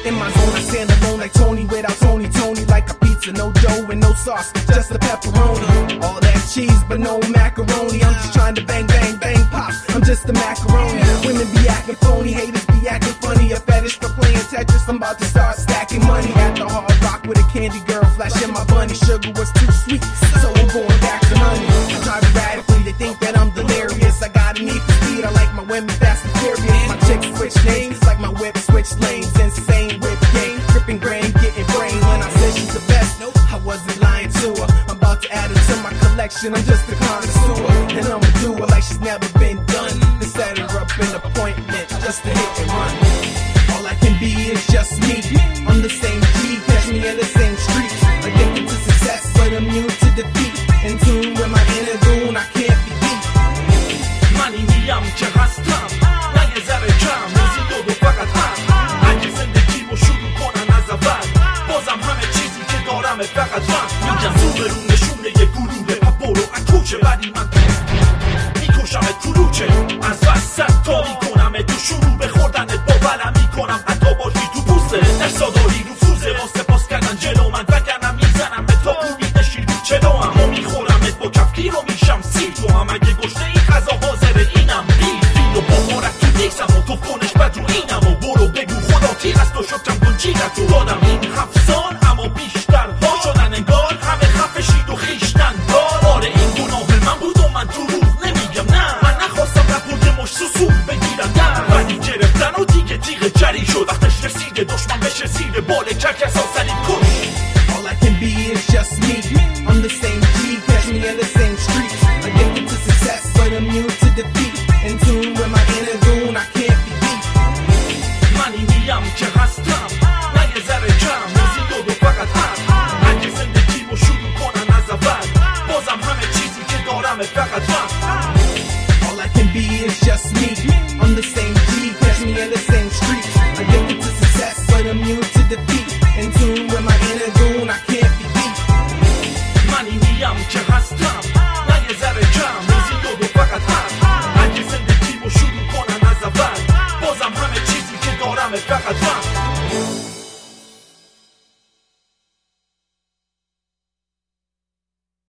In my zone, I stand alone like Tony without Tony. Tony like a pizza, no dough and no sauce, just a pepperoni. All that cheese, but no macaroni. I'm just trying to bang, bang, bang, pop. I'm just a macaroni. Women be acting phony, haters be acting funny. A fetish for playing Tetris, I'm about to start stacking money. At the Hard Rock with a candy girl, flashing my bunny. Sugar was too sweet, so I'm going back to honey. I drive erratically, they think that I'm delirious. I got a need for speed, I like my women fast and furious. My chicks switch names, like my whip switch lanes. Insane whip game, gripping grain, getting brain. When I said she's the best, nope, I wasn't lying to her. I'm about to add her to my collection, I'm just a connoisseur. And I'ma do it like she's never been done. To set her up an appointment, just to hit and run. All I can be is just me. On the same G, catch me in the same streets. Addicted to success, but immune to defeat. In tune with my inner goon, I can't be beat. منی میم که هستم نه یه ذره کم رسید و فقط هم اگه زندگیمو شروع کنم از اول بازم همه چیزی که دارم فقط من میگم زوم رو نشونه یه گروه پا برو اکوچه ولی من میکشمت کلوچه از وسط تا میکنم تو شروع به خوردنت باورم میکنم حتی باشی تو بوسه نفساداری رفوزه واسه پاس کردن جلو من وگرنه میزنم به تا کوبیده شیر چلو هم و میخورمت با کفگیر و میشم سیر تو هم اگه گشته این غذا حاضر اینم بیل و با مارک تو دیکسم و تو کنش بد رو اینم و برو بگو خدا تیر است و شکرم کن جیرت رو دادم این 7 سال اما بیشتر ها شدن انگار همه خفشید و خیشتن دار آره این گناه من بود و من تو روح نمیگم نه من نخواستم رپورد مش سوسول بگیرم نه ولی گرفتن و دیگه تیغ جری شد وقتش رسیده دشمن بشه زیر بال چک اساسنی کش All I can be is just me. On the same G, catch me in the same streets. Addicted to success, but immune to defeat. In tune with my inner goon, I can't be beat. منی میم که هستم نه یه ذره کم رسید و فقط هم اگه زندگیمو شروع کنم از اول بازم همه چیزی که دارم فقط من All I can be is just me. On the same G, catch me in the same streets. Addicted to success, but immune to defeat. In tune with my inner goon, I can't be beat. منی میم که هستم